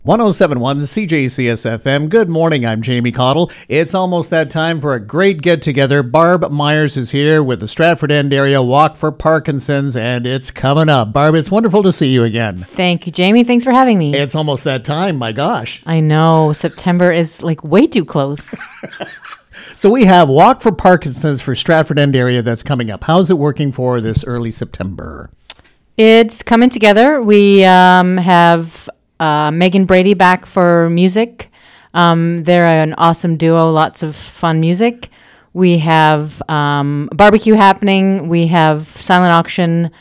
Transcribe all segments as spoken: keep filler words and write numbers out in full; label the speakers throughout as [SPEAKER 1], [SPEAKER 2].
[SPEAKER 1] ten seventy-one C J C S F M. Good morning, I'm Jamie Cottle. It's almost that time for a great get-together. Barb Myers is here with the Stratford End Area Walk for Parkinson's, and it's coming up. Barb, it's wonderful to see you again.
[SPEAKER 2] Thank you, Jamie. Thanks for having me.
[SPEAKER 1] It's almost that time, my gosh.
[SPEAKER 2] I know. September is like way too close.
[SPEAKER 1] So we have Walk for Parkinson's for Stratford End Area that's coming up. How's it working for this early September?
[SPEAKER 2] It's coming together. We um, have... Uh, Megan Brady back for music. Um, they're an awesome duo, lots of fun music. We have um, barbecue happening. We have silent auction.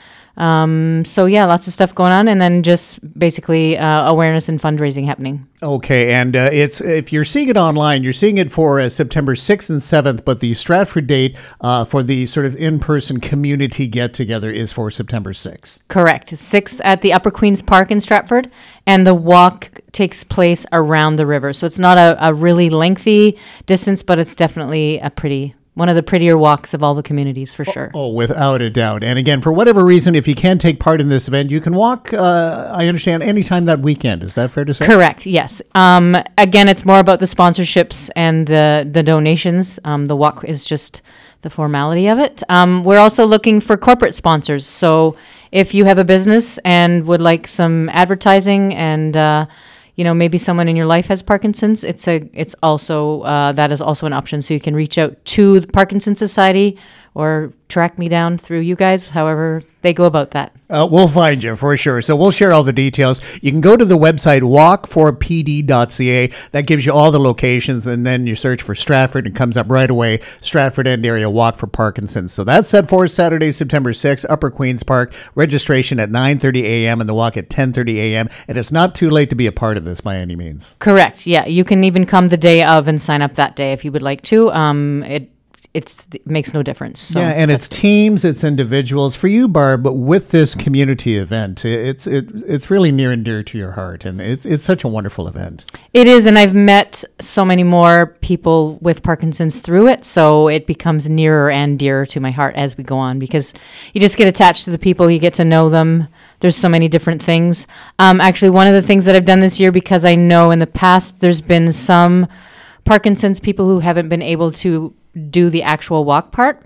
[SPEAKER 2] Um, so yeah, lots of stuff going on, and then just basically uh, awareness and fundraising happening.
[SPEAKER 1] Okay, and uh, it's if you're seeing it online, you're seeing it for uh, September sixth and seventh, but the Stratford date uh, for the sort of in-person community get-together is for September sixth.
[SPEAKER 2] Correct. sixth at the Upper Queen's Park in Stratford, and the walk takes place around the river. So it's not a, a really lengthy distance, but it's definitely a pretty one of the prettier walks of all the communities, for sure.
[SPEAKER 1] Oh, oh, without a doubt. And again, for whatever reason, if you can't take part in this event, you can walk, uh, I understand, anytime that weekend. Is that fair to say?
[SPEAKER 2] Correct, yes. Um, again, it's more about the sponsorships and the, the donations. Um, the walk is just the formality of it. Um, we're also looking for corporate sponsors. So if you have a business and would like some advertising and... Uh, you know, maybe someone in your life has Parkinson's, it's a, it's also, uh, that is also an option. So you can reach out to the Parkinson's Society or track me down through you guys, however they go about that.
[SPEAKER 1] Uh, we'll find you for sure. So we'll share all the details. You can go to the website walk for p d dot c a. That gives you all the locations, and then you search for Stratford and it comes up right away. Stratford End Area Walk for Parkinson's. So that's set for Saturday, September sixth, Upper Queen's Park. Registration at nine thirty a.m. and the walk at ten thirty a.m. And it's not too late to be a part of this by any means.
[SPEAKER 2] Correct. Yeah, you can even come the day of and sign up that day if you would like to. Um, it It's, it makes no difference. So
[SPEAKER 1] yeah, and it's teams, it's individuals. For you, Barb, but with this community event, it's it, it's really near and dear to your heart, and it's it's such a wonderful event.
[SPEAKER 2] It is, and I've met so many more people with Parkinson's through it, so it becomes nearer and dearer to my heart as we go on, because you just get attached to the people, you get to know them. There's so many different things. Um, actually, one of the things that I've done this year, because I know in the past there's been some Parkinson's people who haven't been able to do the actual walk part.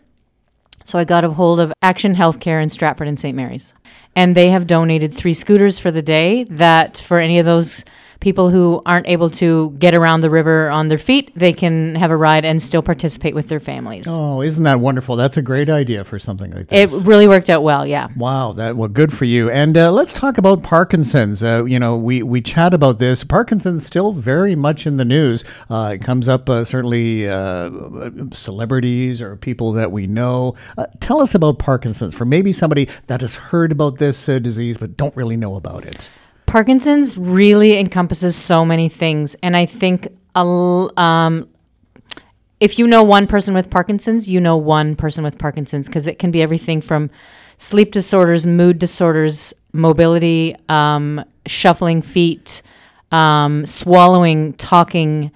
[SPEAKER 2] So I got a hold of Action Healthcare in Stratford and Saint Mary's. And they have donated three scooters for the day that for any of those people who aren't able to get around the river on their feet, they can have a ride and still participate with their families.
[SPEAKER 1] Oh, isn't that wonderful? That's a great idea for something like
[SPEAKER 2] It
[SPEAKER 1] this.
[SPEAKER 2] really worked out well, yeah.
[SPEAKER 1] Wow, that well, good for you. And uh, let's talk about Parkinson's. Uh, you know, we, we chat about this. Parkinson's still very much in the news. Uh, it comes up uh, certainly uh, celebrities or people that we know. Uh, tell us about Parkinson's for maybe somebody that has heard about this uh, disease but don't really know about it.
[SPEAKER 2] Parkinson's really encompasses so many things. And I think um, if you know one person with Parkinson's, you know one person with Parkinson's, because it can be everything from sleep disorders, mood disorders, mobility, um, shuffling feet, um, swallowing, talking,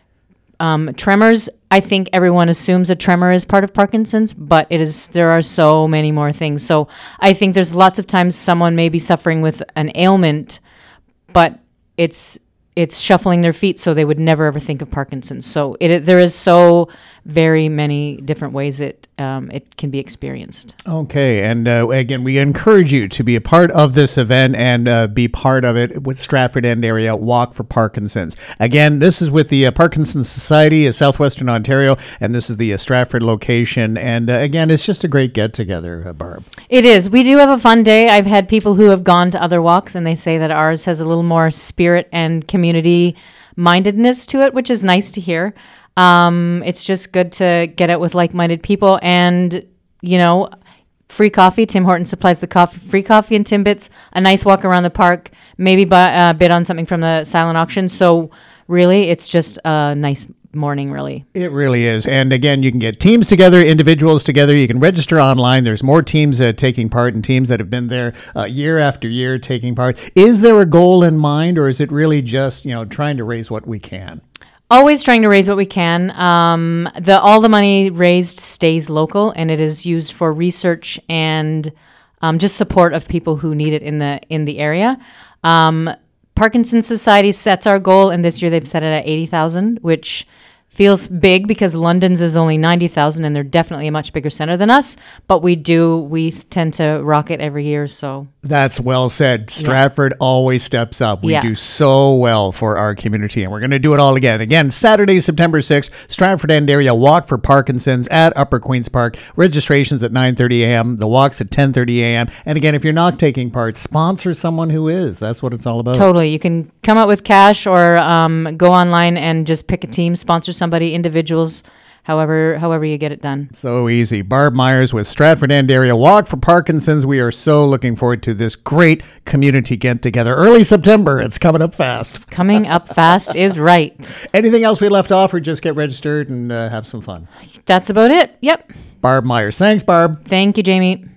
[SPEAKER 2] um, tremors. I think everyone assumes a tremor is part of Parkinson's, but it is. There are so many more things. So I think there's lots of times someone may be suffering with an ailment, but it's it's shuffling their feet, so they would never ever think of Parkinson's. So it there is so very many different ways it um, it can be experienced.
[SPEAKER 1] Okay, and uh, again, we encourage you to be a part of this event and uh, be part of it with Stratford End Area Walk for Parkinson's. Again, this is with the uh, Parkinson's Society of Southwestern Ontario, and this is the uh, Stratford location. And uh, again, it's just a great get-together, uh, Barb.
[SPEAKER 2] It is. We do have a fun day. I've had people who have gone to other walks, and they say that ours has a little more spirit and community mindedness to it, which is nice to hear. Um, it's just good to get out with like-minded people, and, you know, free coffee. Tim Hortons supplies the coffee, free coffee and Timbits, a nice walk around the park, maybe buy, uh, bid on something from the silent auction. So really, it's just a nice morning, really.
[SPEAKER 1] It really is. And again, you can get teams together, individuals together. You can register online. There's more teams uh, taking part and teams that have been there uh, year after year taking part. Is there a goal in mind, or is it really just, you know, trying to raise what we can?
[SPEAKER 2] Always trying to raise what we can. Um, the all the money raised stays local, and it is used for research and um, just support of people who need it in the in the area. Um, Parkinson's Society sets our goal, and this year they've set it at eighty thousand, which feels big because London's is only ninety thousand, and they're definitely a much bigger center than us. But we do, we tend to rock it every year. So
[SPEAKER 1] that's well said. Stratford yeah. always steps up. We yeah. do so well for our community, and we're going to do it all again. Again, Saturday, September sixth, Stratford End Area Walk for Parkinson's at Upper Queen's Park. Registration's at nine thirty a.m. The walk's at ten thirty a.m. And again, if you're not taking part, sponsor someone who is. That's what it's all about.
[SPEAKER 2] Totally. You can come up with cash or um, go online and just pick a team, sponsor somebody, individuals, however however you get it done.
[SPEAKER 1] So easy. Barb Myers with Stratford End Area Walk for Parkinson's. We are so looking forward to this great community get-together. Early September. It's coming up fast.
[SPEAKER 2] Coming up fast is right.
[SPEAKER 1] Anything else we left off, or just get registered and uh, have some fun?
[SPEAKER 2] That's about it. Yep.
[SPEAKER 1] Barb Myers. Thanks, Barb.
[SPEAKER 2] Thank you, Jamie.